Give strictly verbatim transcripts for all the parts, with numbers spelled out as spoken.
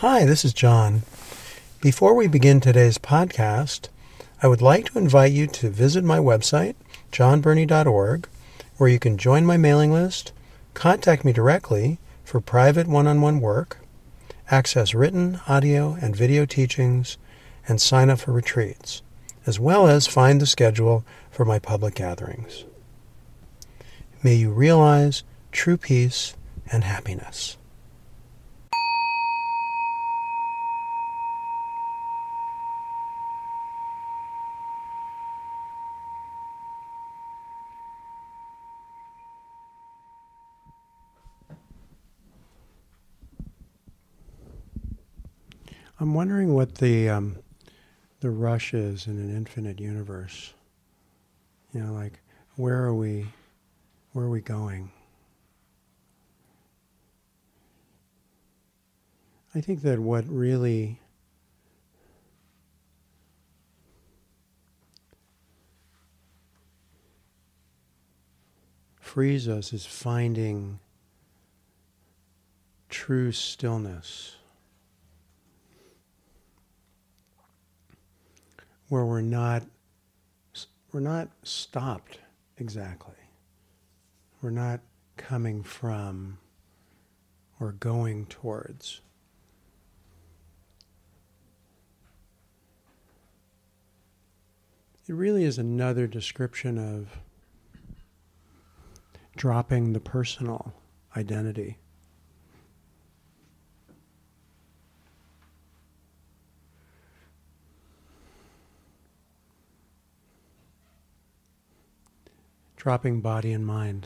Hi, this is John. Before we begin today's podcast, I would like to invite you to visit my website, john burney dot org, where you can join my mailing list, contact me directly for private one-on-one work, access written, audio, and video teachings, and sign up for retreats, as well as find the schedule for my public gatherings. May you realize true peace and happiness. I'm wondering what the um, the rush is in an infinite universe. You know, like where are we? Where are we going? I think that what really frees us is finding true stillness, where we're not we're not stopped exactly. We're not coming from or going towards. It really is another description of dropping the personal identity. Dropping body and mind.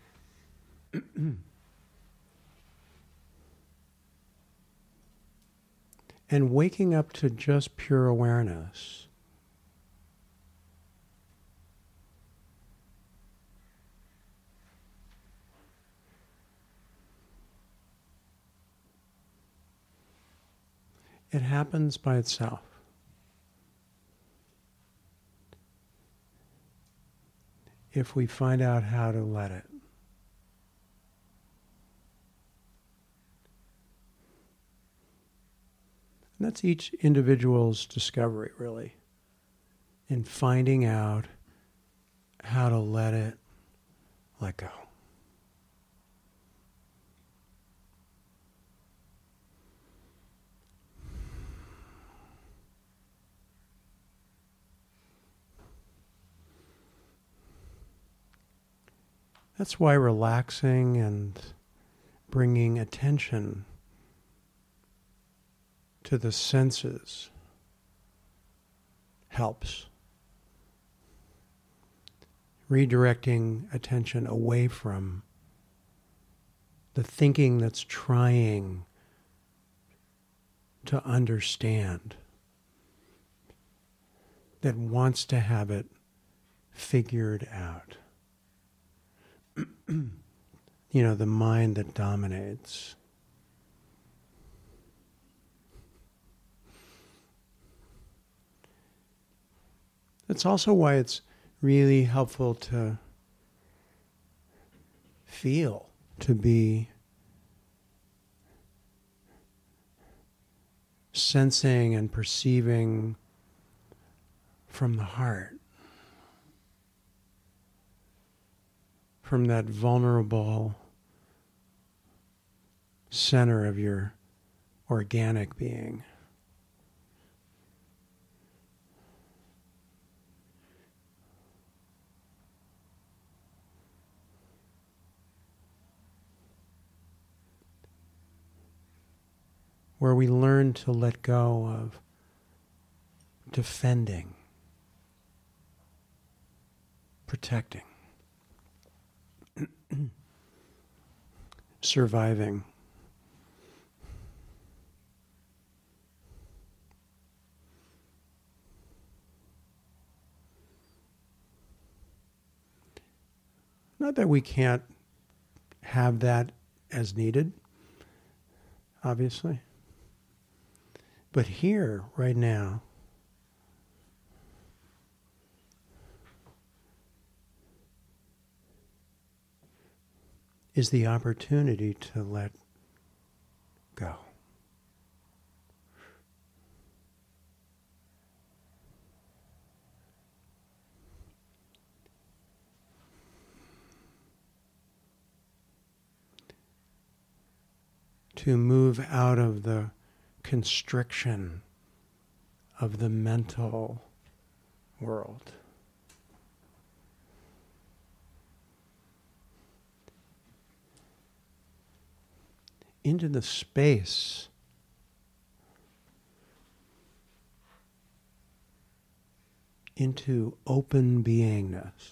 And waking up to just pure awareness. It happens by itself. If we find out how to let it. And that's each individual's discovery, really, in finding out how to let it let go. That's why relaxing and bringing attention to the senses helps. Redirecting attention away from the thinking that's trying to understand, that wants to have it figured out. You know, the mind that dominates. That's also why it's really helpful to feel, to be sensing and perceiving from the heart. From that vulnerable center of your organic being. Where we learn to let go of defending, protecting. Surviving. Not that we can't have that as needed, obviously. But here, right now, is the opportunity to let go. to move out of the constriction of the mental world. Into the space into open beingness.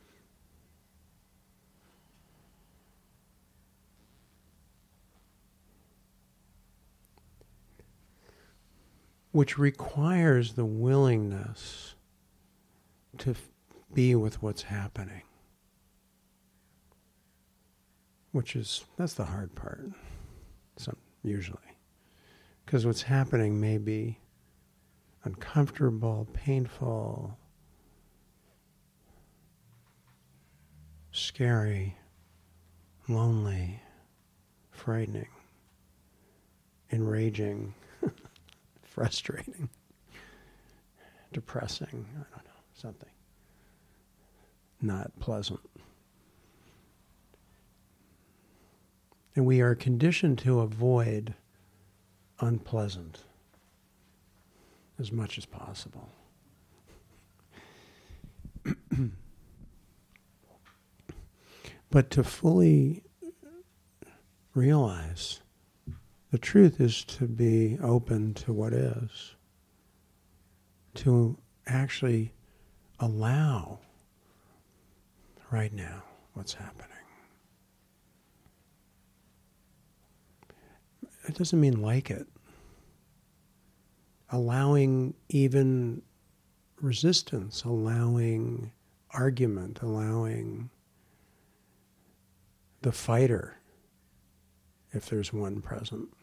Which requires the willingness to f- be with what's happening. Which is, that's the hard part, some, usually. Because what's happening may be uncomfortable, painful, scary, lonely, frightening, enraging, frustrating, depressing, I don't know, something not pleasant. And we are conditioned to avoid unpleasant as much as possible. But to fully realize the truth is to be open to what is, to actually allow right now what's happening. It doesn't mean like it. Allowing even resistance, allowing argument, allowing the fighter, if there's one present,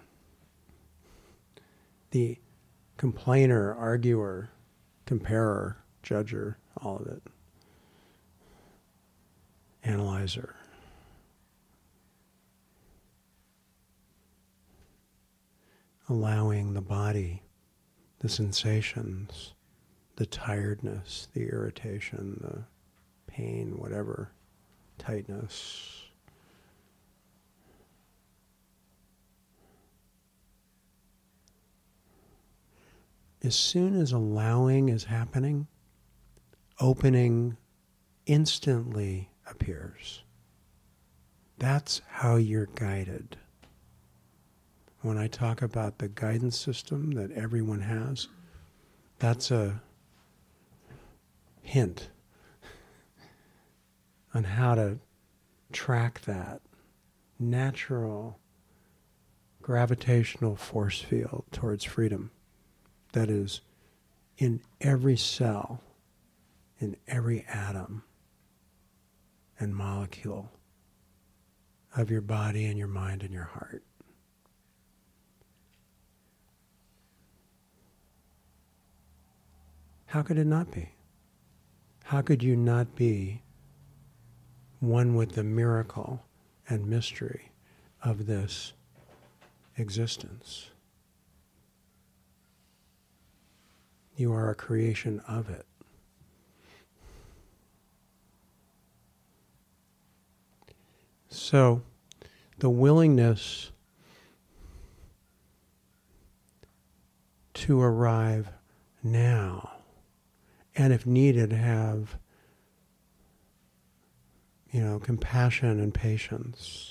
the complainer, arguer, comparer, judger, all of it, analyzer. Allowing the body, the sensations, the tiredness, the irritation, the pain, whatever, tightness. As soon as allowing is happening, opening instantly appears. That's how you're guided. When I talk about the guidance system that everyone has, that's a hint on how to track that natural gravitational force field towards freedom that is in every cell, in every atom and molecule of your body and your mind and your heart. How could it not be? How could you not be one with the miracle and mystery of this existence? You are a creation of it. So, the willingness to arrive now, and if needed, have, you know, compassion and patience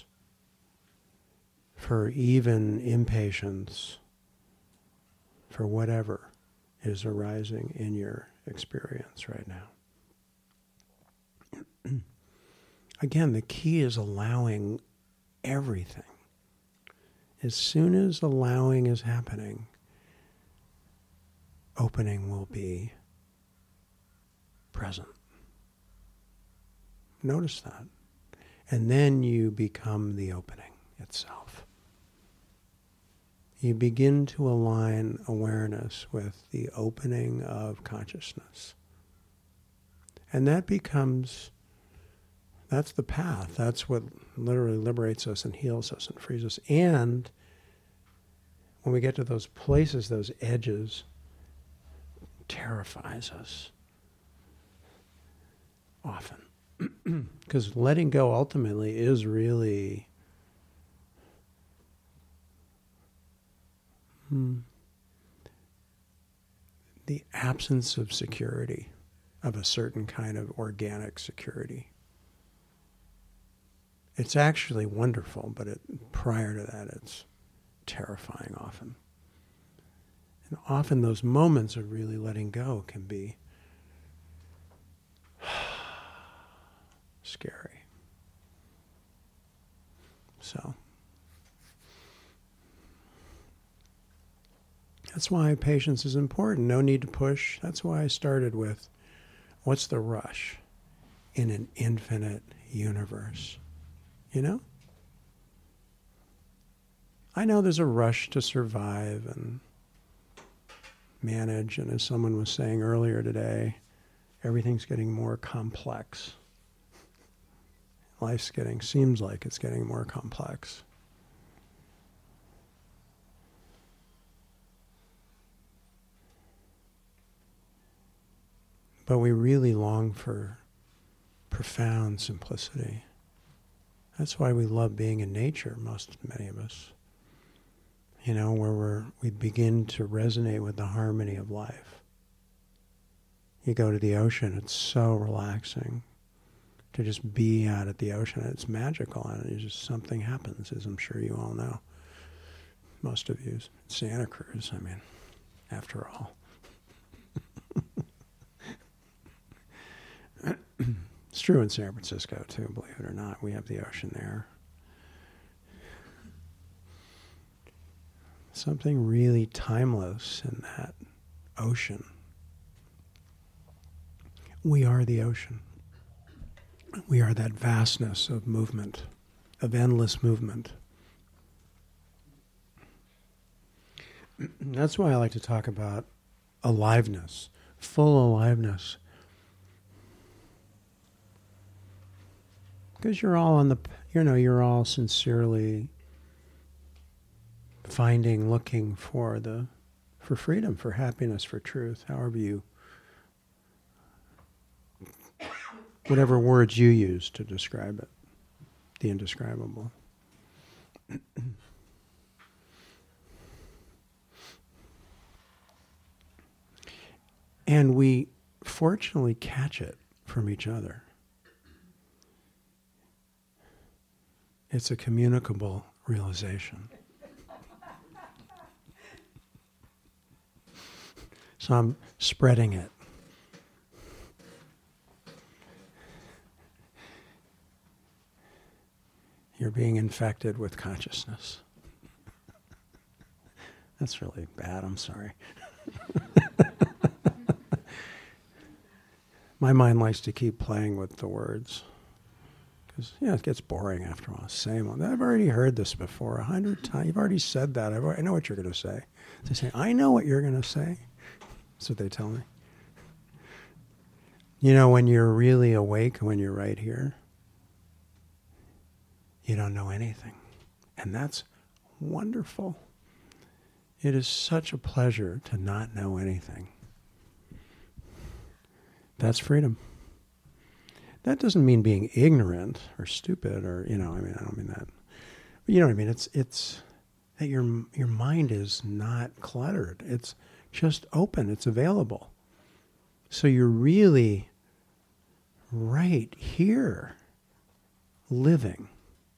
for even impatience for whatever is arising in your experience right now. Again, the key is allowing everything. As soon as allowing is happening, opening will be present. Notice that. And then you become the opening itself. You begin to align awareness with the opening of consciousness. And that becomes, that's the path. That's what literally liberates us and heals us and frees us. And when we get to those places, those edges, terrifies us often. Because letting go ultimately is really Hmm. The absence of security, of a certain kind of organic security. It's actually wonderful, but it, prior to that, it's terrifying often. And often those moments of really letting go can be scary. So that's why patience is important. No need to push. That's why I started with, what's the rush in an infinite universe? You know? I know there's a rush to survive and manage, and as someone was saying earlier today, everything's getting more complex. Life's getting, seems like it's getting more complex. But we really long for profound simplicity. That's why we love being in nature, most, many of us. You know, where we're, we begin to resonate with the harmony of life. You go to the ocean, it's so relaxing to just be out at the ocean. It's magical, and it's just something happens, as I'm sure you all know. Most of you, Santa Cruz, I mean, after all. It's true in San Francisco, too, believe it or not. We have the ocean there. Something really timeless in that ocean. We are the ocean. We are that vastness of movement, of endless movement. That's why I like to talk about aliveness, full aliveness. Because you're all on the, you know, you're all sincerely finding, looking for the, for freedom, for happiness, for truth, however you, whatever words you use to describe it, the indescribable. And we fortunately catch it from each other. It's a communicable realization. So I'm spreading it. You're being infected with consciousness. That's really bad, I'm sorry. My mind likes to keep playing with the words. Because, yeah, it gets boring after a while. Same one. I've already heard this before a hundred times. You've already said that. I've already, I know what you're going to say. They say, I know what you're going to say. That's what they tell me. You know, when you're really awake, when you're right here, you don't know anything. And that's wonderful. It is such a pleasure to not know anything. That's freedom. That doesn't mean being ignorant or stupid or, you know, I mean, I don't mean that. But you know what I mean? It's it's that your your mind is not cluttered. It's just open. It's available. So you're really right here, living.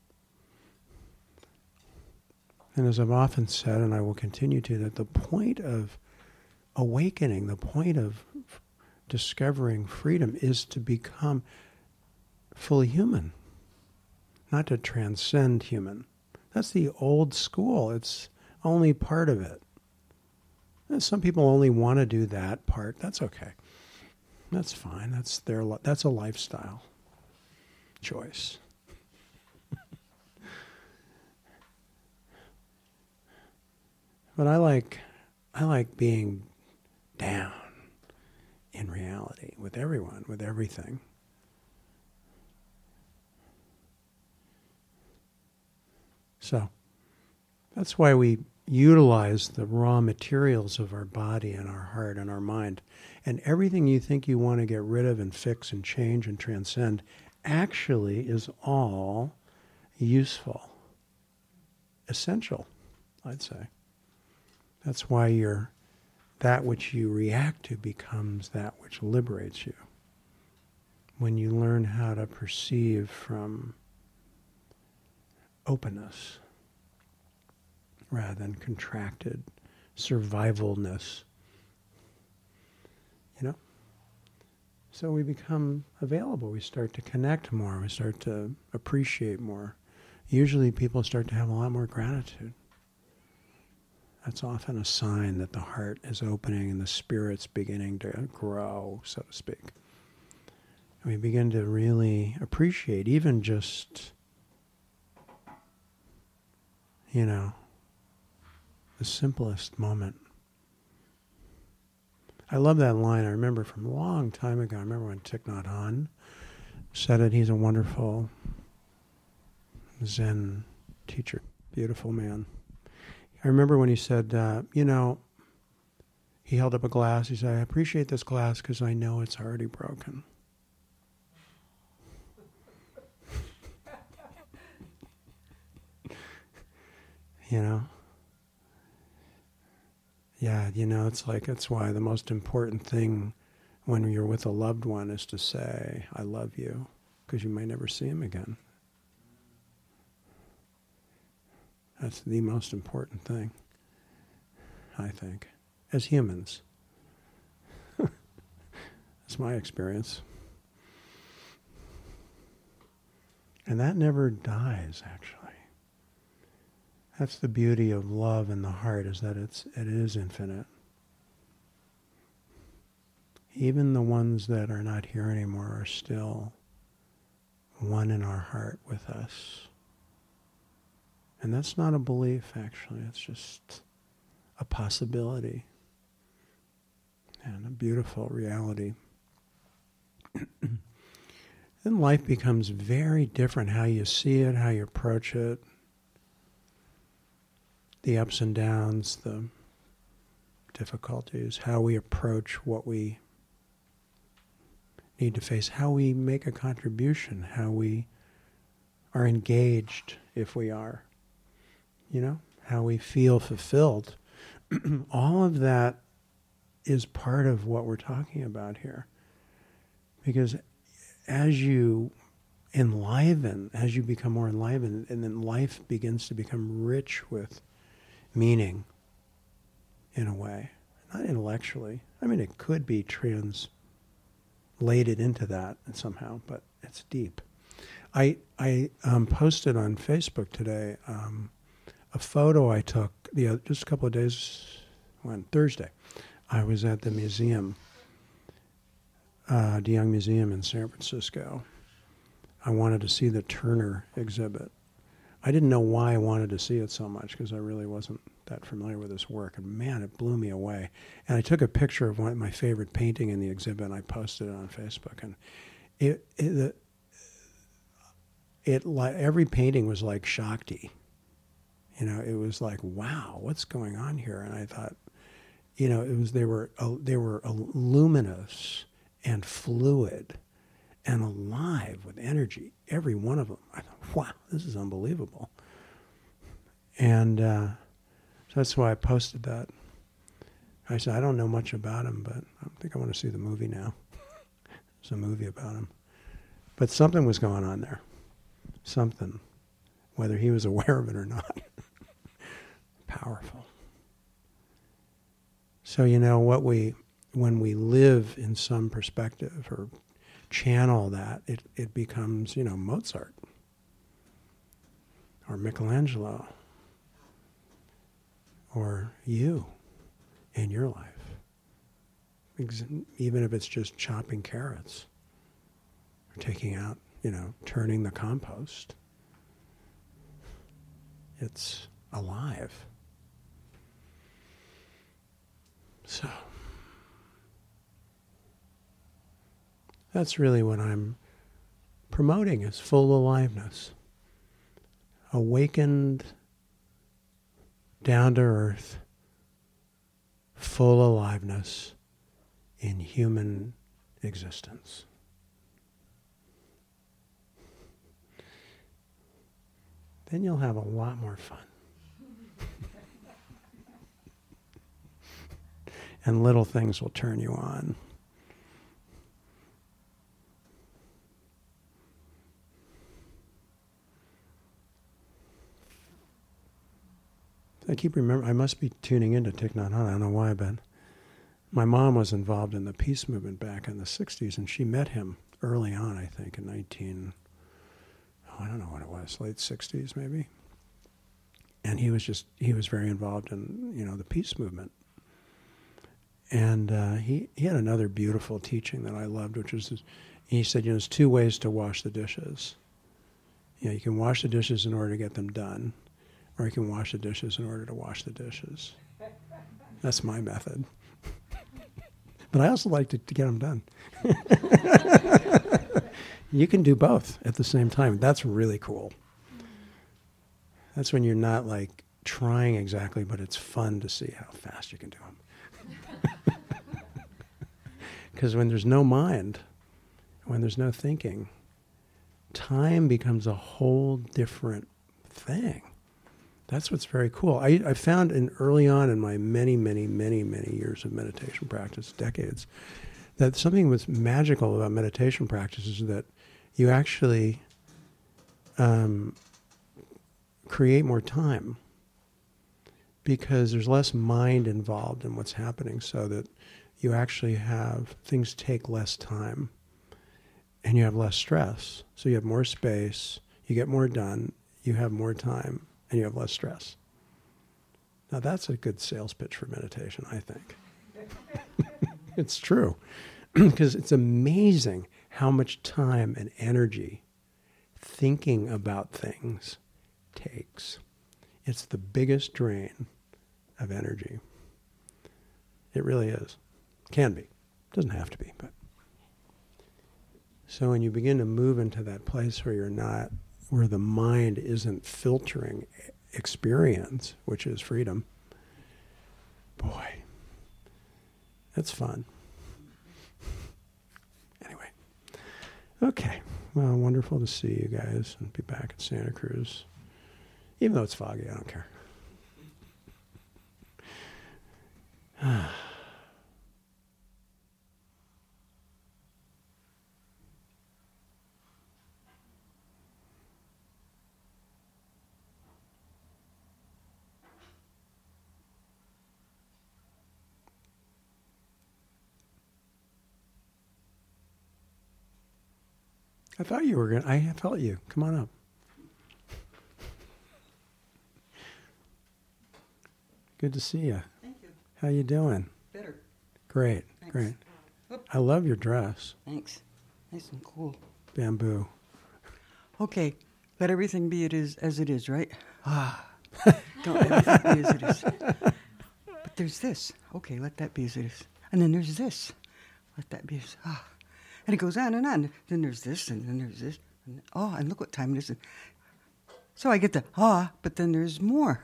And as I've often said, and I will continue to, that the point of awakening, the point of discovering freedom is to become fully human, not to transcend human. That's the old school. It's only part of it. And some people only want to do that part. That's okay. That's fine. That's their. That's a lifestyle choice. But I like, I like being down in reality with everyone, with everything. So that's why we utilize the raw materials of our body and our heart and our mind. And everything you think you want to get rid of and fix and change and transcend actually is all useful, essential, I'd say. That's why you're, that which you react to becomes that which liberates you. When you learn how to perceive from openness rather than contracted survivalness, you know? So we become available. We start to connect more. We start to appreciate more. Usually people start to have a lot more gratitude. That's often a sign that the heart is opening and the spirit's beginning to grow, so to speak. And we begin to really appreciate even just, you know, the simplest moment. I love that line. I remember from a long time ago. I remember when Thich Nhat Hanh said it. He's a wonderful Zen teacher, beautiful man. I remember when he said, uh, you know, he held up a glass. He said, I appreciate this glass because I know it's already broken. You know? Yeah, you know, it's like, it's why the most important thing when you're with a loved one is to say, I love you, because you may never see him again. That's the most important thing, I think, as humans. That's my experience. And that never dies, actually. That's the beauty of love in the heart, is that it's it is infinite. Even the ones that are not here anymore are still one in our heart with us. And that's not a belief, actually. It's just a possibility and a beautiful reality. Then life becomes very different, how you see it, how you approach it. The ups and downs, the difficulties, how we approach what we need to face, how we make a contribution, how we are engaged, if we are, you know, how we feel fulfilled. All of that is part of what we're talking about here. Because as you enliven, as you become more enlivened, and then life begins to become rich with meaning, in a way. Not intellectually. I mean, it could be translated into that somehow, but it's deep. I I um, posted on Facebook today um, a photo I took the other, just a couple of days, when Thursday. I was at the museum, uh, De Young Museum in San Francisco. I wanted to see the Turner exhibit. I didn't know why I wanted to see it so much because I really wasn't that familiar with his work. And man, it blew me away. And I took a picture of one of my favorite painting in the exhibit and I posted it on Facebook. And it, it, it, it every painting was like Shakti. You know, it was like, wow, what's going on here? And I thought, you know, it was they were uh, they were uh, luminous and fluid and alive with energy, every one of them. I thought, wow, this is unbelievable. And uh, so that's why I posted that. I said, I don't know much about him, but I think I want to see the movie now. There's a movie about him. But something was going on there. Something. Whether he was aware of it or not. Powerful. So, you know, what we, when we live in some perspective or channel that, it, it becomes, you know, Mozart or Michelangelo or you in your life. Even if it's just chopping carrots or taking out, you know, turning the compost. It's alive. So that's really what I'm promoting, is full aliveness. Awakened, down to earth, full aliveness in human existence. Then you'll have a lot more fun. and little things will turn you on. I keep remembering, I must be tuning into Thich Nhat Hanh. I don't know why, but my mom was involved in the peace movement back in the sixties, and she met him early on, I think, in nineteen, oh, I don't know what it was, late sixties maybe. And he was just, he was very involved in, you know, the peace movement. And uh, he, he had another beautiful teaching that I loved, which was, this, he said, you know, there's two ways to wash the dishes. You know, you can wash the dishes in order to get them done, or you can wash the dishes in order to wash the dishes. That's my method. But I also like to, to get them done. You can do both at the same time. That's really cool. That's when you're not like trying exactly, but it's fun to see how fast you can do them. Because when there's no mind, when there's no thinking, time becomes a whole different thing. That's what's very cool. I, I found in early on in my many, many, many, many years of meditation practice, decades, that something that's magical about meditation practice is that you actually um, create more time because there's less mind involved in what's happening, so that you actually have, things take less time and you have less stress. So you have more space, you get more done, you have more time, and you have less stress. Now that's a good sales pitch for meditation, I think. It's true. Because it's amazing how much time and energy thinking about things takes. It's the biggest drain of energy. It really is. Can be. Doesn't have to be, but. So when you begin to move into that place where you're not, where the mind isn't filtering experience, which is freedom, boy, that's fun. Anyway, okay. Well, wonderful to see you guys and be back in Santa Cruz. Even though it's foggy, I don't care. I thought you were going to, I felt you. Come on up. Good to see you. Thank you. How you doing? Better. Great, Thanks. great. Whoop. I love your dress. Thanks. Nice and cool. Bamboo. Okay, let everything be it is as it is, right? Ah. Don't let everything be as it is. But there's this. Okay, let that be as it is. And then there's this. Let that be as ah. And it goes on and on. Then there's this, and then there's this. And, oh, and look what time it is. So I get the ah, but then there's more.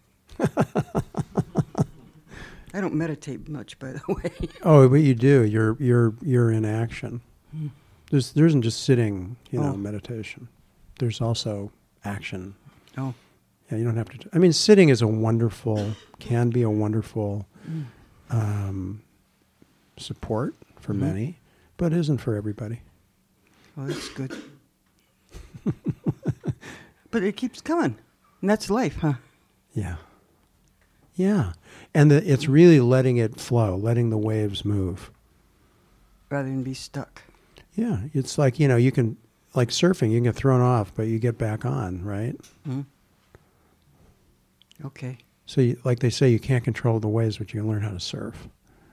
I don't meditate much, by the way. Oh, but you do. You're you're you're in action. Hmm. There's there isn't just sitting, you know, Oh. meditation. There's also action. Oh. Yeah, you don't have to. I mean, sitting is a wonderful, can be a wonderful Mm. um, support for Mm-hmm. many, but isn't for everybody. Well, that's good. But it keeps coming. And that's life, huh? Yeah. Yeah. And the, it's really letting it flow, letting the waves move. Rather than be stuck. Yeah. It's like, you know, you can, like surfing, you can get thrown off, but you get back on, right? Hmm. Okay. So, you, like they say, you can't control the waves, but you can learn how to surf.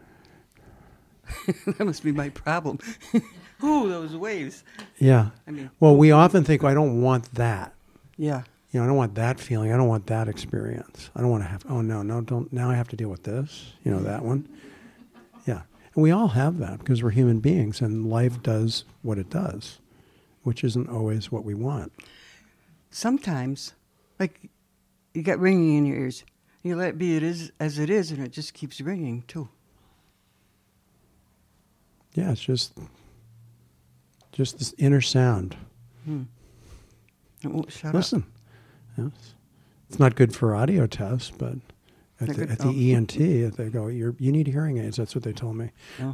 That must be my problem. Ooh, those waves. Yeah. I mean, Well, we often think, well, I don't want that. yeah. You know, I don't want that feeling. I don't want that experience. I don't want to have, oh, no, no, don't, now I have to deal with this, you know, that one. Yeah. And we all have that because we're human beings and life does what it does, which isn't always what we want. Sometimes, like, you got ringing in your ears. You let it be it is as it is, and it just keeps ringing, too. Yeah, it's just, just this inner sound. Hmm. It won't shut Listen, yes. It's not good for audio tests, but At They're the, good. at the Oh. E N T, they go, You're, you need hearing aids. That's what they told me. Oh.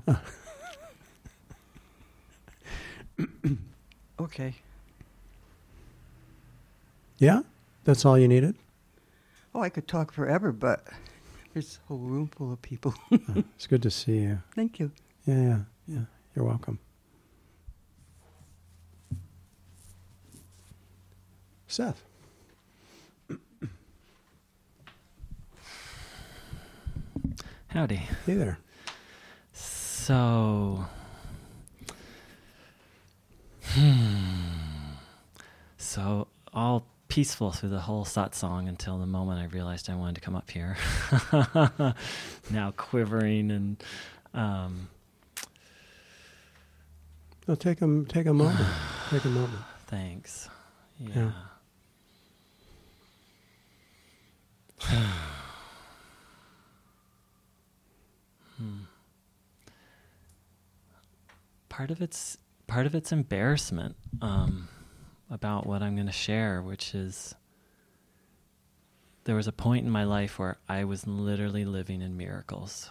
Okay. Yeah? That's all you needed? Oh, I could talk forever, but there's a whole room full of people. Oh, it's good to see you. Thank you. Yeah, yeah, yeah. You're welcome. Seth. Howdy. Hey there. So, hmm. So, all peaceful through the whole satsang until the moment I realized I wanted to come up here. Now quivering and, um, No, take a, take a moment. Take a moment. thanks. Yeah. Yeah. Hmm. Part of it's part of it's embarrassment um, about what I'm going to share, which is there was a point in my life where I was literally living in miracles.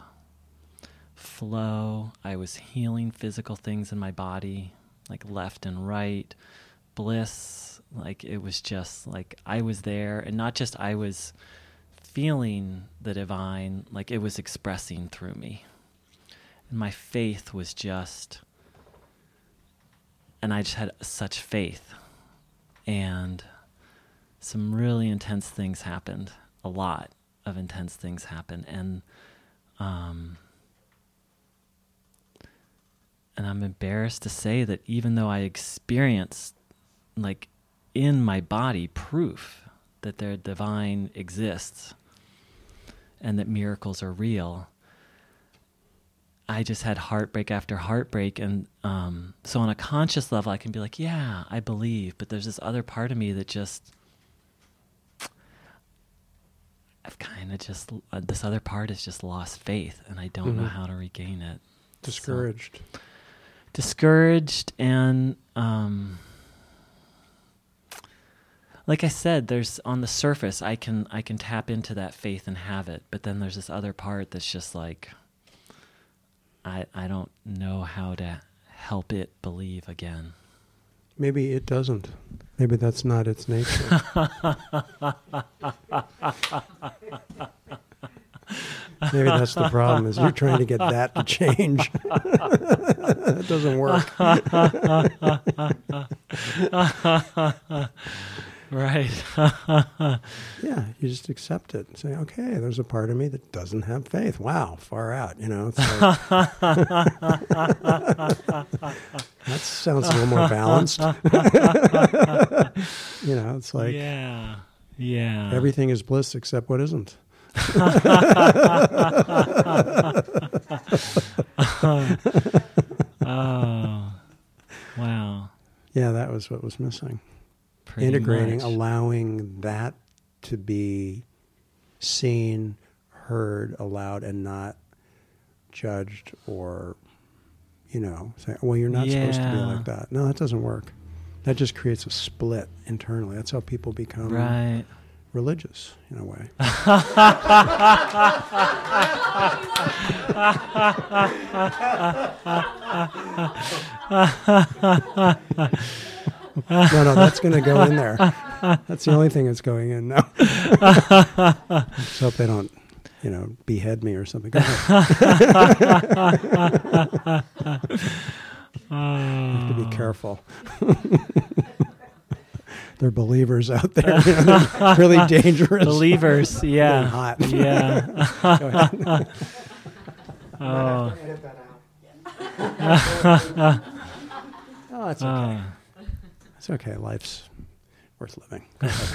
Flow, I was healing physical things in my body, like left and right, bliss, like it was just like I was there, and not just I was feeling the divine, like it was expressing through me. And my faith was just, and I just had such faith. And some really intense things happened, a lot of intense things happened. And, um, and I'm embarrassed to say that even though I experienced, like, in my body proof that their divine exists and that miracles are real, I just had heartbreak after heartbreak. And um, so on a conscious level, I can be like, yeah, I believe. But there's this other part of me that just, I've kind of just, uh, this other part has just lost faith, and I don't Mm-hmm. know how to regain it. Discouraged. So, discouraged and, um, like I said, there's on the surface, I can I can tap into that faith and have it. But then there's this other part that's just like, I I don't know how to help it believe again. Maybe it doesn't. Maybe that's not its nature. Maybe that's the problem, is you're trying to get that to change. It doesn't work. Right. Yeah, you just accept it and say, okay, there's a part of me that doesn't have faith. Wow, far out, you know. It's like, that sounds a little more balanced. You know, it's like, yeah. Yeah. everything is bliss except what isn't. Oh, wow. Yeah, that was what was missing. Pretty Integrating, much. allowing that to be seen, heard, allowed, and not judged or, you know, say, well, you're not supposed to be Yeah. like that. No, that doesn't work. That just creates a split internally. That's how people become Right. religious, in a way. No, no, that's going to go in there. That's the only thing that's going in now. Just hope they don't, you know, behead me or something. Go ahead. Have to be careful. They're believers out there. You know, they're really dangerous. Believers, And yeah. hot. Yeah. Go ahead. Oh. Oh, it's okay. Oh. It's okay. Life's worth living.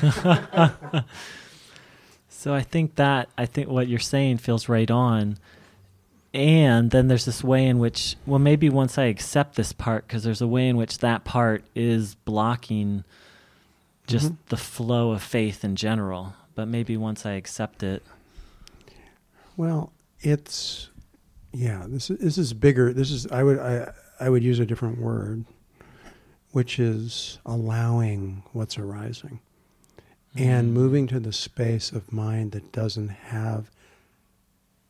So I think that, I think what you're saying feels right on. And then there's this way in which, well, maybe once I accept this part, because there's a way in which that part is blocking just Mhm. the flow of faith in general. But maybe once I accept it. Well, it's, yeah, this is, this is bigger. This is, I would, I, I would use a different word, which is allowing what's arising and Mm. moving to the space of mind that doesn't have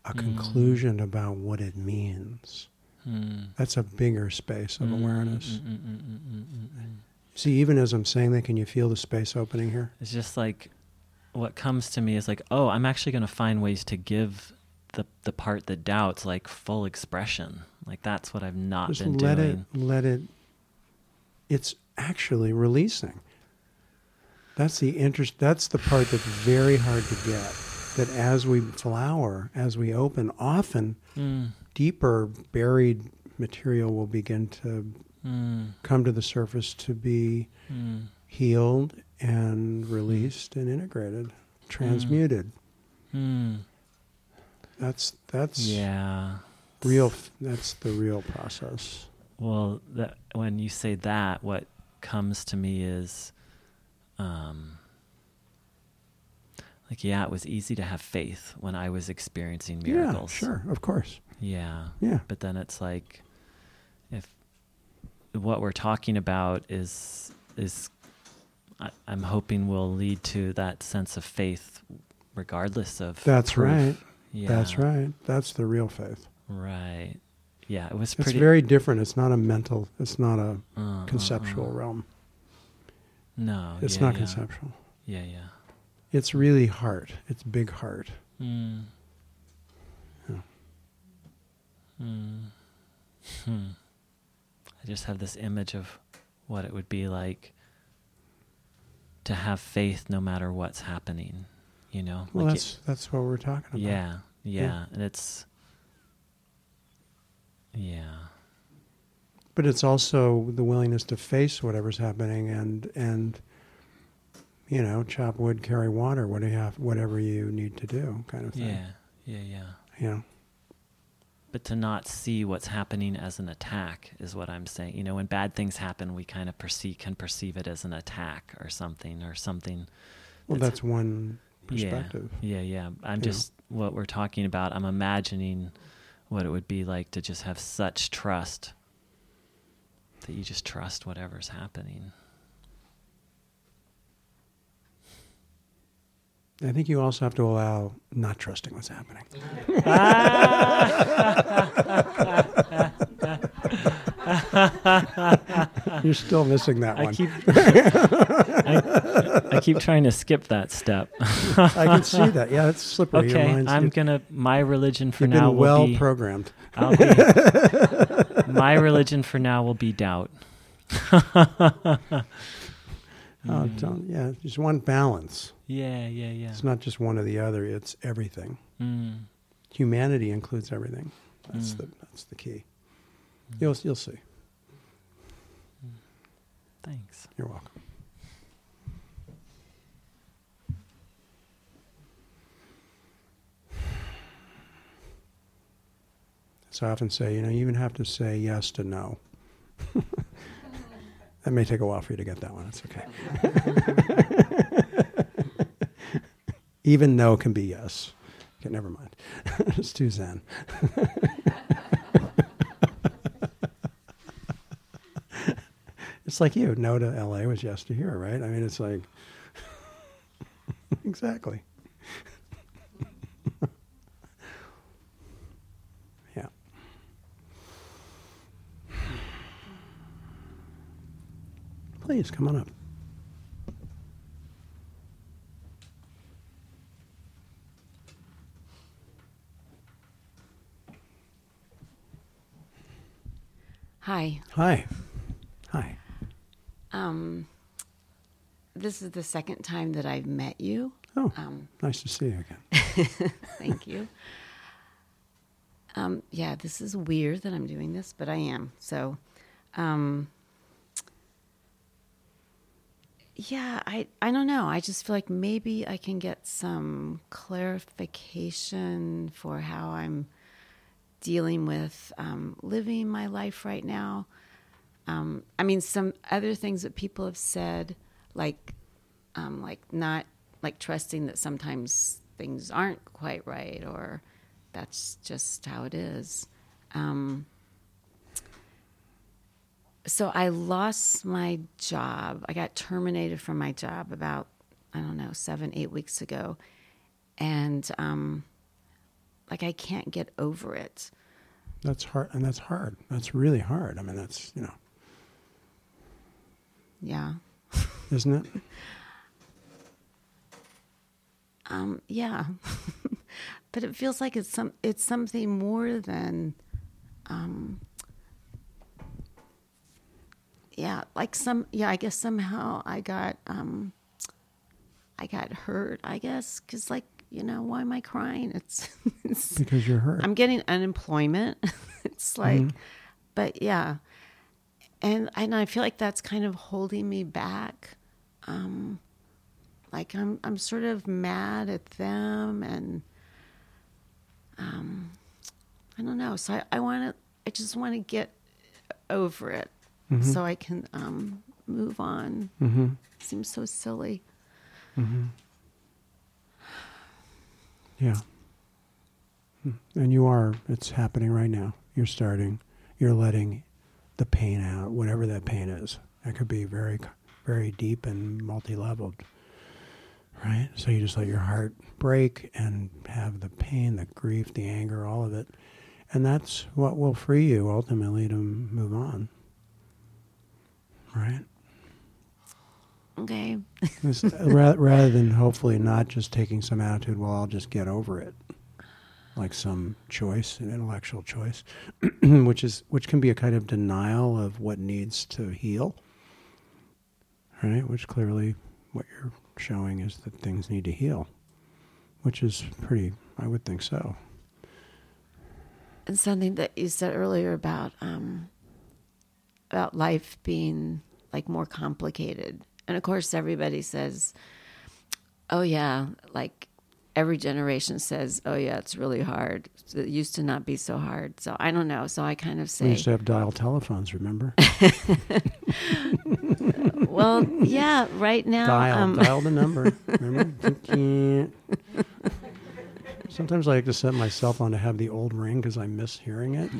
a Mm. conclusion about what it means. Mm. That's a bigger space of Mm, awareness. mm, mm, mm, mm, mm, mm, mm. See, even as I'm saying that, can you feel the space opening here? It's just like what comes to me is like, oh, I'm actually going to find ways to give the the part that doubts like full expression. Like that's what I've not Just been let doing. it, let it, it's actually releasing. That's the interest, that's the part that's very hard to get. That as we flower, as we open, often Mm, deeper buried material will begin to mm, come to the surface to be mm, healed and released and integrated, transmuted. mm. That's that's Yeah. real. That's the real process. Well, that, when you say that, what comes to me is, um, like, yeah, it was easy to have faith when I was experiencing miracles. Yeah, sure, of course. Yeah. Yeah. But then it's like, if what we're talking about is is, I, I'm hoping will lead to that sense of faith, regardless of. That's proof. right. Yeah. That's right. That's the real faith. Right. Yeah. It was It's pretty. very different. It's not a mental. It's not a uh, conceptual uh, uh. realm. No. It's yeah, not yeah. conceptual. Yeah. Yeah. It's really heart. It's big heart. Mm. Yeah. Mm. Hmm. I just have this image of what it would be like to have faith no matter what's happening, you know? Well, like that's that's what we're talking about. yeah, yeah, Yeah. and it's, yeah. But it's also the willingness to face whatever's happening and and you know, chop wood, carry water, what do you have, whatever you need to do, kind of thing. Yeah, yeah, yeah. You know. But to not see what's happening as an attack is what I'm saying. You know, when bad things happen, we kind of perceive can perceive it as an attack or something or something. Well, that's one perspective. Yeah, yeah, yeah. I'm Yeah. just, what we're talking about, I'm imagining what it would be like to just have such trust that you just trust whatever's happening. I think you also have to allow not trusting what's happening. You're still missing that I one. keep, I, I keep trying to skip that step. I can see that. Yeah, it's slippery. Your Okay, mind's- I'm it- gonna, my religion for You've now been will well be, programmed. I'll be, my religion for now will be doubt. Oh, don't, yeah, just one balance. Yeah, yeah, yeah. It's not just one or the other. It's everything. Mm. Humanity includes everything. That's Mm. the that's the key. You'll you'll see. Thanks. You're welcome. So I often say, you know, you even have to say yes to no. That may take a while for you to get that one. It's okay. Even no can be yes. Okay, never mind. It's too zen. It's like you. No to L A was yes to here, right? I mean, it's like, exactly. Yeah. Please, come on up. Hi. Hi. Hi. Um, this is the second time that I've met you. Oh, Um, nice to see you again. thank you. Um, yeah, this is weird that I'm doing this, but I am. So, um, yeah, I, I don't know. I just feel like maybe I can get some clarification for how I'm dealing with um, living my life right now. Um, I mean, some other things that people have said, like, um, like not like trusting that sometimes things aren't quite right, or that's just how it is. Um, so I lost my job. I got terminated from my job about, I don't know, seven, eight weeks ago. And um, like I can't get over it. That's hard, and that's hard. That's really hard. I mean, that's, you know, Yeah. isn't it? Um, yeah. But it feels like it's some it's something more than um yeah, like some yeah, I guess somehow I got um I got hurt, I guess, cuz like, you know, why am I crying? It's, it's Because you're hurt. I'm getting unemployment. It's like, Mhm. but yeah. And and I feel like that's kind of holding me back. Um like I'm I'm sort of mad at them, and um I don't know. So I, I want to I just want to get over it Mhm. so I can um move on. Mm-hmm. Seems so silly. Mm-hmm. Yeah. Mm. And you are, it's happening right now. You're starting, you're letting the pain out, whatever that pain is. That could be very, very deep and multi-leveled, right? So you just let your heart break and have the pain, the grief, the anger, all of it. And that's what will free you ultimately to move on, right? Okay. It's, ra- rather than hopefully not just taking some attitude, well, I'll just get over it, like some choice, an intellectual choice, which is which can be a kind of denial of what needs to heal, right? Which clearly what you're showing is that things need to heal, which is pretty, I would think so. And something that you said earlier about um about life being like more complicated. And of course, everybody says, oh, yeah, like every generation says, oh, yeah, it's really hard. It used to not be so hard. So I don't know. So I kind of We say, used to have dial telephones, remember? well, yeah, right now. dial, um, dial the number, remember? Sometimes I like to set myself on to have the old ring because I miss hearing it.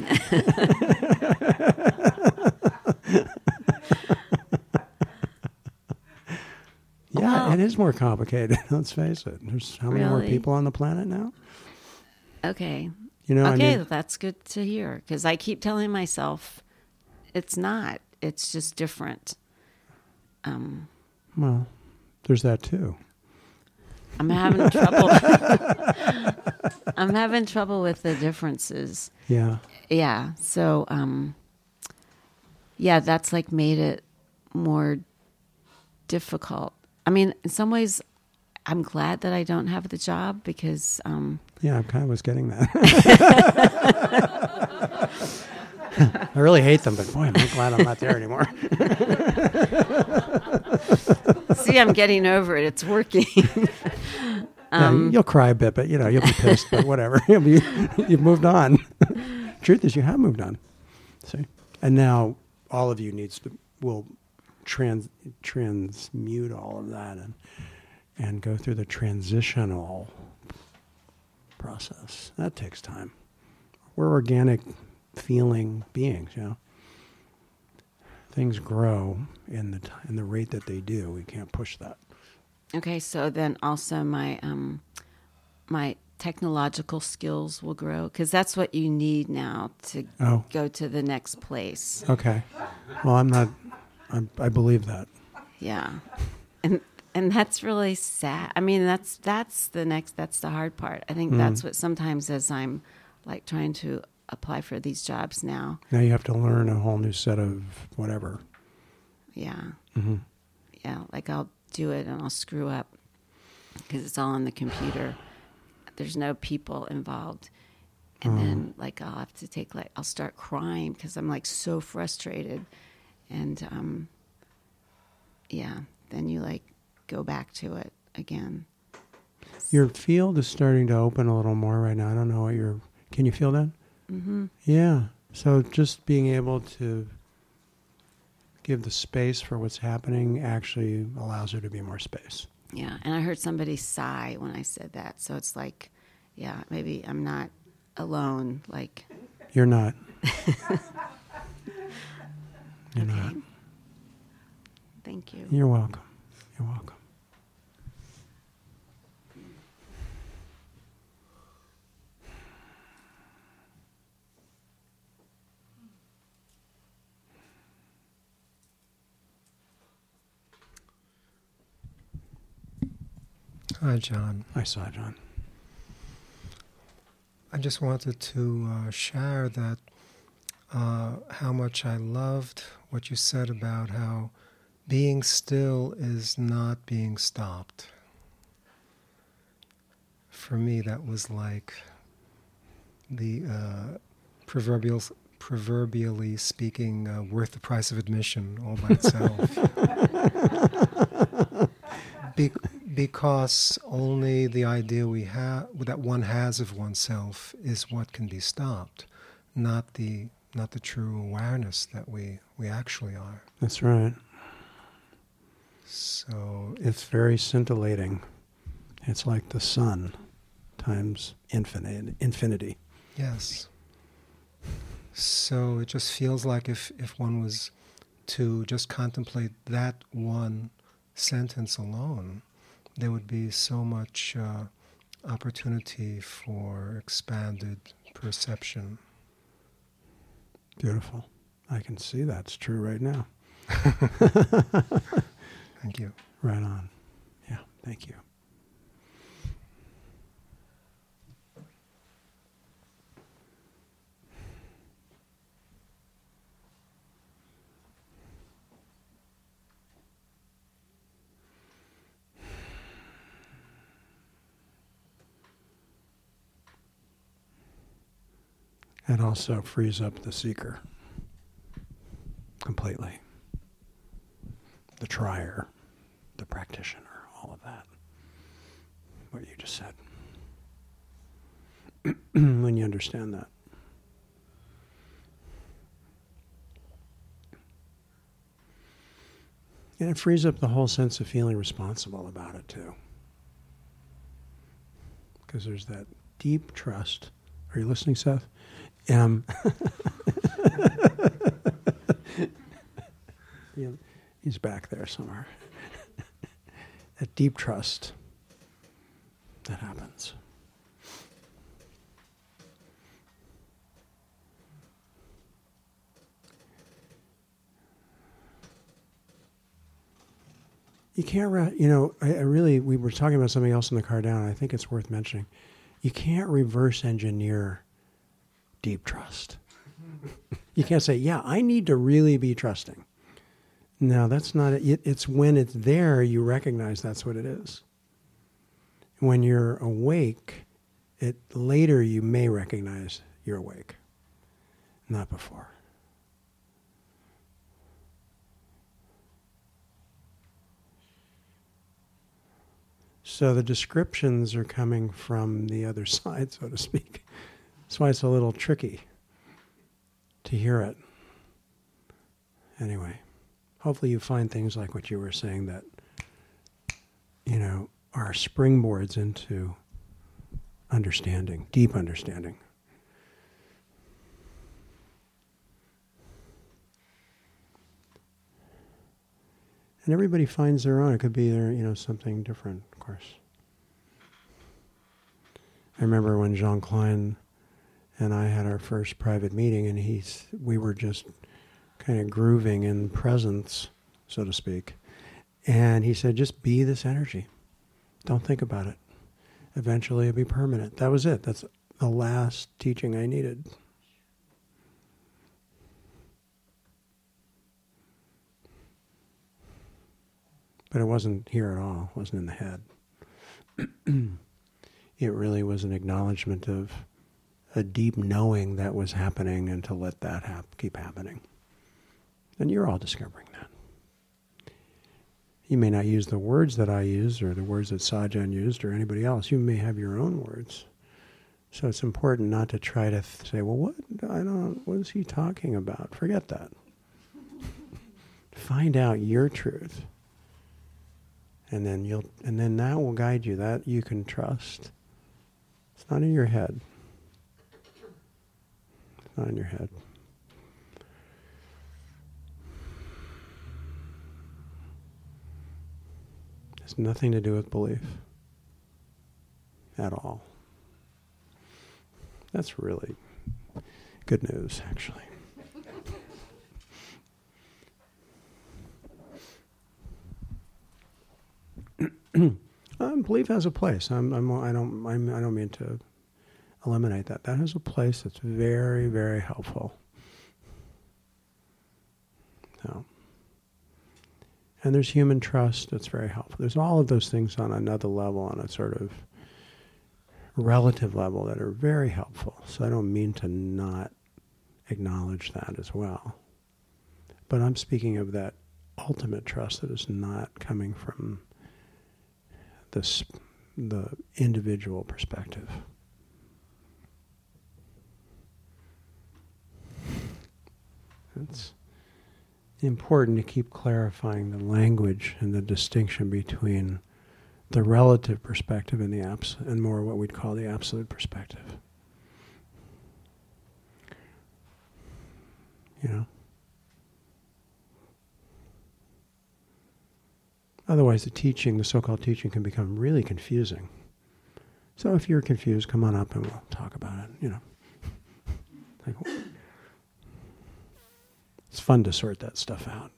Yeah, Well, it is more complicated. Let's face it. There's how many more Really? people on the planet now? Okay. You know, okay, I mean, that's good to hear. Because I keep telling myself it's not. It's just different. Um, well, there's that too. I'm having trouble. I'm having trouble with the differences. Yeah. Yeah. So, um, yeah, that's like made it more difficult. I mean, in some ways, I'm glad that I don't have the job because, um, Yeah, I kind of was getting that. I really hate them, but boy, I'm glad I'm not there anymore. see, I'm getting over it. It's working. um, yeah, you'll cry a bit, but you know, you'll be pissed, but whatever. You'll be, you've moved on. Truth is, you have moved on. See, and now all of you needs to will trans transmute all of that and and go through the transitional process. That takes time. We're organic feeling beings, you know. Things grow in the t- in the rate that they do. We can't push that. okay. So then also my, um, my technological skills will grow because that's what you need now to Oh. go to the next place. Okay. Well, I'm not. I'm, I believe that. Yeah. And and that's really sad. I mean, that's that's the next that's the hard part. I think Mm. that's what sometimes as I'm like trying to apply for these jobs now. Now you have to learn a whole new set of whatever. Yeah. Mm-hmm. Yeah, like I'll do it and I'll screw up because it's all on the computer. There's no people involved. And Oh. then like I'll have to take like I'll start crying because I'm like so frustrated. And um yeah, then you like go back to it again. Your field is starting to open a little more right now. I don't know what you're. Can you feel that? Mm-hmm. Yeah. So just being able to give the space for what's happening actually allows there to be more space. Yeah, and I heard somebody sigh when I said that. So it's like, yeah, maybe I'm not alone. Like, You're not. You're okay. not. Thank you. You're welcome. You're welcome. Hi, John. Hi, Sajan. I just wanted to uh, share that uh, how much I loved what you said about how being still is not being stopped. For me, that was like the uh, proverbial, proverbially speaking, uh, worth the price of admission all by itself. Be- because only the idea we have that one has of oneself is what can be stopped, not the not the true awareness that we, we actually are. That's right. So It's very scintillating. It's like the sun times infinite, infinity. yes. So it just feels like if, if one was to just contemplate that one sentence alone, there would be so much uh, opportunity for expanded perception. Beautiful. I can see that's true right now. Thank you. Right on. Yeah, thank you. It also frees up the seeker completely. The trier, the practitioner, all of that. What you just said. When you understand that. And it frees up the whole sense of feeling responsible about it too. Because there's that deep trust. Are you listening, Seth? Um, yeah, he's back there somewhere. That deep trust that happens. You can't, re- you know, I, I really, we were talking about something else in the car down, and I think it's worth mentioning. You can't reverse engineer deep trust. You can't say, yeah, I need to really be trusting. No, that's not it. It- It's when it's there, you recognize that's what it is. When you're awake, it later you may recognize you're awake, not before. So the descriptions are coming from the other side, so to speak. That's why it's a little tricky to hear it. Anyway, hopefully you find things like what you were saying that, you know, are springboards into understanding, deep understanding. And everybody finds their own. It could be their, you know, something different, of course. I remember when Jean Klein and I had our first private meeting, and he's we were just kind of grooving in presence, so to speak. And he said, just be this energy. Don't think about it. Eventually it'll be permanent. That was it. That's the last teaching I needed. But it wasn't here at all. It wasn't in the head. It really was an acknowledgement of a deep knowing that was happening, and to let that hap- keep happening. And you're all discovering that. You may not use the words that I used, or the words that Sajan used, or anybody else. You may have your own words. So it's important not to try to th- say, well, what, I don't, what is he talking about? Forget that. Find out your truth. And then you'll, and then that will guide you. That you can trust. It's not in your head. It's not in your head. It has nothing to do with belief at all. That's really good news, actually. um, belief has a place. I'm, I'm, I don't, I'm, I don't mean to eliminate that. That has a place that's very, very helpful. So, and there's human trust that's very helpful. There's all of those things on another level, on a sort of relative level, that are very helpful. So I don't mean to not acknowledge that as well. But I'm speaking of that ultimate trust that is not coming from this, the individual perspective. It's important to keep clarifying the language and the distinction between the relative perspective and the abs- and more what we'd call the absolute perspective. You know? Otherwise, the teaching, the so-called teaching, can become really confusing. So if you're confused, come on up and we'll talk about it, you know. Like, it's fun to sort that stuff out.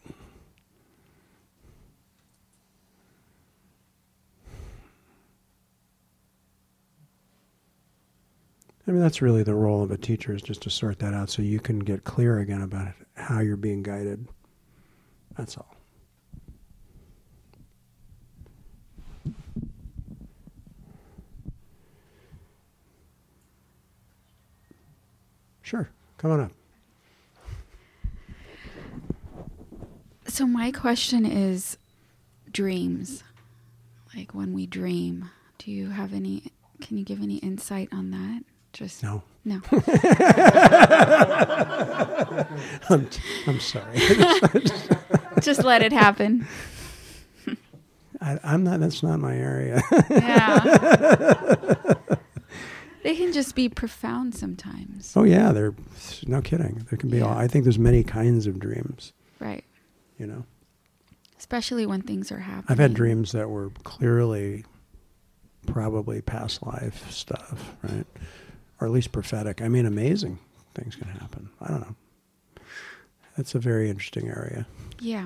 I mean, that's really the role of a teacher, is just to sort that out so you can get clear again about it, how you're being guided. That's all. Sure, come on up. So my question is dreams. Like when we dream, do you have any, can you give any insight on that? Just No. No. I'm, I'm sorry. Just let it happen. I, I'm not, that's not my area. Yeah. They can just be profound sometimes. Oh yeah, they're, no kidding. There can be Yeah. all, I think there's many kinds of dreams, Right. you know. Especially when things are happening. I've had dreams that were clearly probably past life stuff, right? Or at least prophetic. I mean, amazing things can happen. I don't know. That's a very interesting area. Yeah.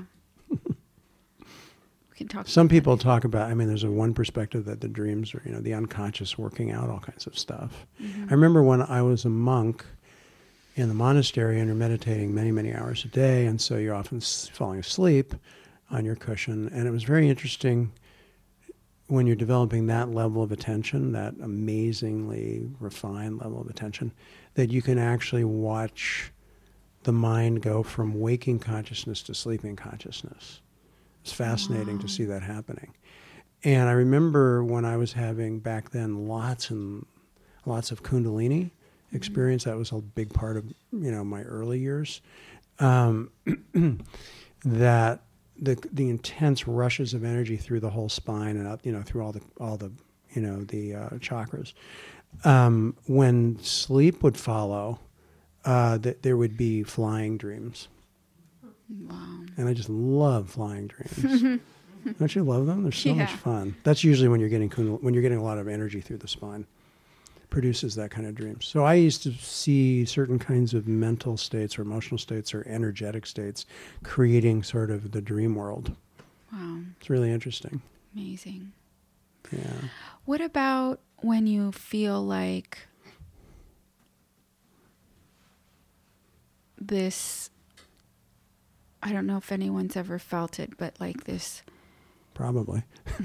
We can talk Some about people talk about, I mean, there's a one perspective that the dreams are, you know, the unconscious working out all kinds of stuff. Mm-hmm. I remember when I was a monk in the monastery and you're meditating many, many hours a day, and so you're often s- falling asleep on your cushion. And it was very interesting when you're developing that level of attention, that amazingly refined level of attention, that you can actually watch the mind go from waking consciousness to sleeping consciousness. It's fascinating Wow. to see that happening. And I remember when I was having back then lots and lots of Kundalini experience. That was a big part of, you know, my early years. Um, that the the intense rushes of energy through the whole spine and up, you know, through all the all the you know the uh, chakras. Um, when sleep would follow, uh, that there would be flying dreams. Wow. And I just love flying dreams. Don't you love them? They're so much Yeah. fun. That's usually when you're getting kundal- when you're getting a lot of energy through the spine. Produces that kind of dreams. So I used to see certain kinds of mental states or emotional states or energetic states creating sort of the dream world. Wow. It's really interesting. Amazing. Yeah. What about when you feel like this, I don't know if anyone's ever felt it, but like this, Probably.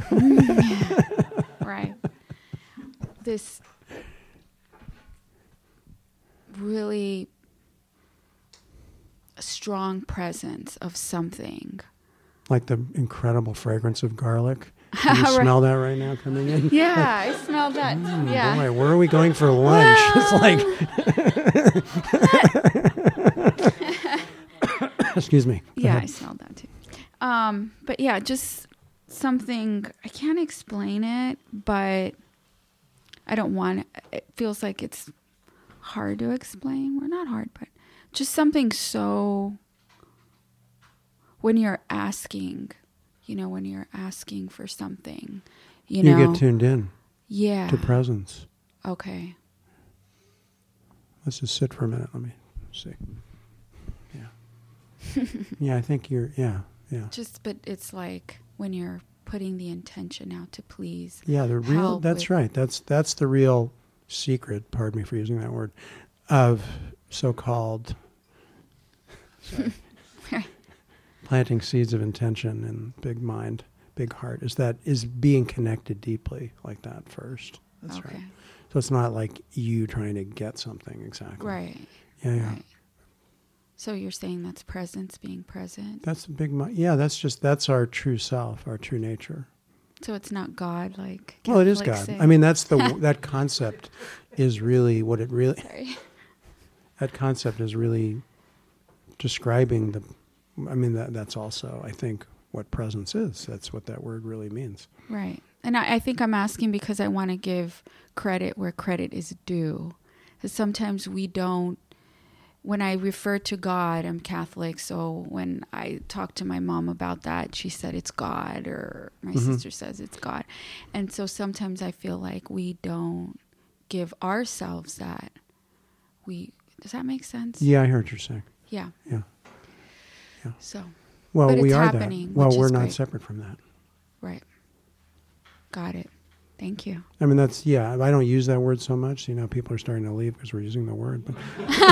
right? This really strong presence of something. Like the incredible fragrance of garlic. Can you Right. smell that right now coming in? Yeah, I smell that. Mm, yeah. Boy, where are we going for lunch? It's like... Excuse me. Go Yeah, ahead. I smelled that too. Um, but yeah, just something, I can't explain it, but I don't want, it feels like it's hard to explain. Well, not hard, but just something so, when you're asking, you know, when you're asking for something, you, You know. get tuned in Yeah. to presence. Okay. Let's just sit for a minute. Let me see. Yeah. Yeah, I think you're, yeah, yeah. Just, but it's like when you're putting the intention out to please. Yeah, the real, help that's with- right. That's that's the real secret, pardon me for using that word, of so-called sorry, planting seeds of intention in big mind, big heart, is that is being connected deeply like that first. That's Okay. right. So it's not like you trying to get something exactly. Right. Yeah, yeah. Right. So you're saying that's presence, being present. That's the big mind. Yeah, that's just, that's our true self, our true nature. So it's not God, like Well, it is Catholics God. say. I mean, that's the, that concept is really what it really, Sorry. that concept is really describing the, I mean, that that's also, I think, what presence is. That's what that word really means. Right. And I, I think I'm asking because I want to give credit where credit is due. Because sometimes we don't, when I refer to God, I'm Catholic, so when I talk to my mom about that, she said it's God, or my Mhm. sister says it's God. And so sometimes I feel like we don't give ourselves that. We, does that make sense? Yeah, I heard what you're saying. Yeah. Yeah. Yeah. So, Well, But we it's are happening, that. Well, which we're is not great. separate from that. right. Got it. Thank you. I mean, that's, yeah, I don't use that word so much. You know, people are starting to leave because we're using the word. But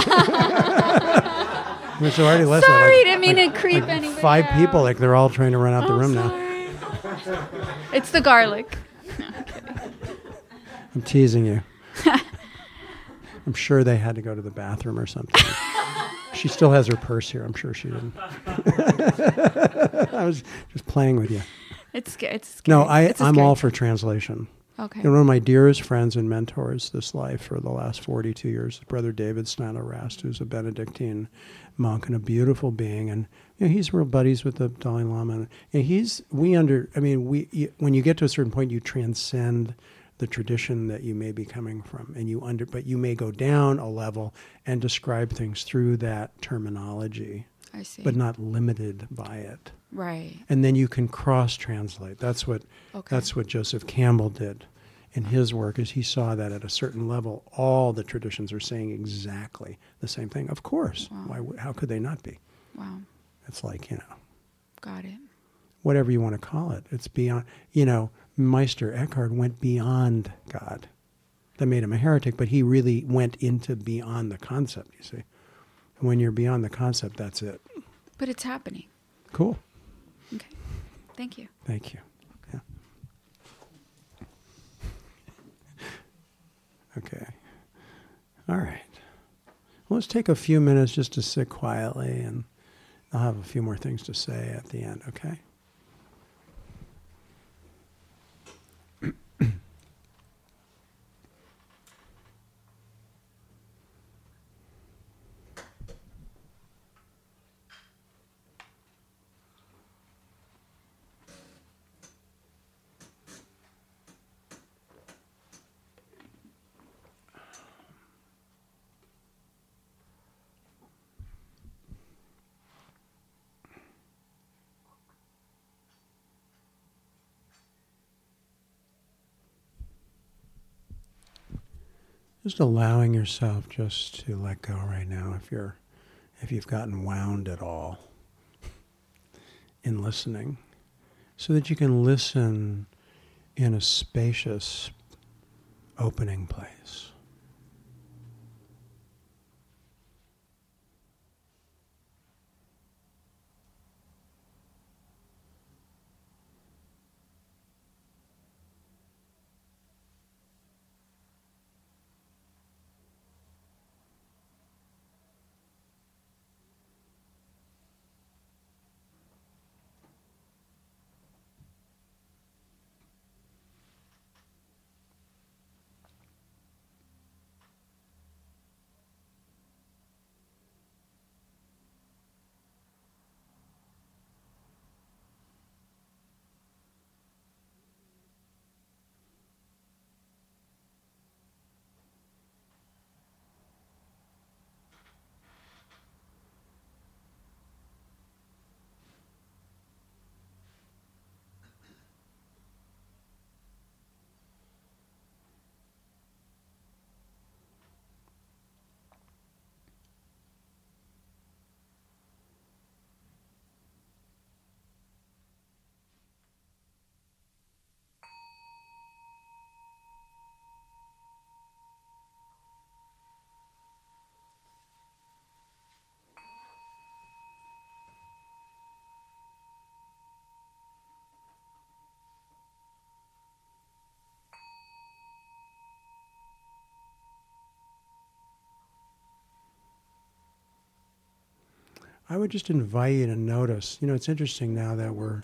it's already less than, Sorry, like, didn't mean like- to creep like anybody five out. people, like they're all trying to run out the Oh, room now. sorry. It's the garlic. I'm teasing you. I'm sure they had to go to the bathroom or something. She still has her purse here. I'm sure she didn't. I was just playing with you. It's sca- it's scary. No, I, It's a I'm scary all time. for translation. Okay. You know, one of my dearest friends and mentors this life for the last forty-two years is Brother David Snyder-Rast, who's a Benedictine monk and a beautiful being. And you know, he's real buddies with the Dalai Lama. And he's, we under, I mean, we you, when you get to a certain point, you transcend the tradition that you may be coming from. And you under, but you may go down a level and describe things through that terminology, I see. but not limited by it. Right. And then you can cross-translate. That's what Okay. that's what Joseph Campbell did in his work, is he saw that at a certain level, all the traditions are saying exactly the same thing. Of course. Wow. Why? would- How could they not be? Wow. It's like, you know, Got it. whatever you want to call it. It's beyond, you know, Meister Eckhart went beyond God. That made him a heretic, but he really went into beyond the concept, you see. And when you're beyond the concept, that's it. But it's happening. Cool. Okay. Thank you. Thank you. Yeah. Okay. All right. Well, let's take a few minutes just to sit quietly, and I'll have a few more things to say at the end, okay? Just allowing yourself just to let go right now, if you're, if you've gotten wound at all in listening, so that you can listen in a spacious, opening place. I would just invite you to notice. You know, it's interesting now that we're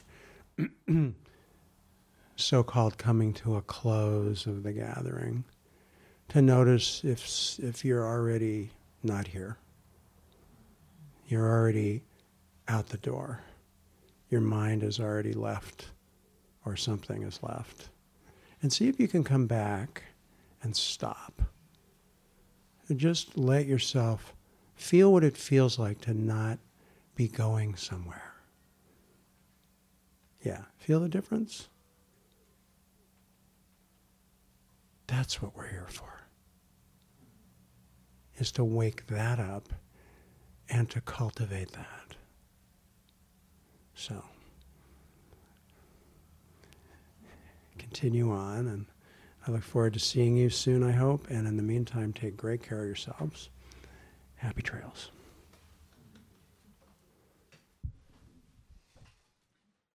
so-called coming to a close of the gathering, to notice if if you're already not here. You're already out the door. Your mind has already left, or something has left. And see if you can come back and stop. And just let yourself feel what it feels like to not be going somewhere. Yeah, feel the difference? That's what we're here for, is to wake that up and to cultivate that. So, continue on, and I look forward to seeing you soon, I hope. And in the meantime, take great care of yourselves. Happy trails.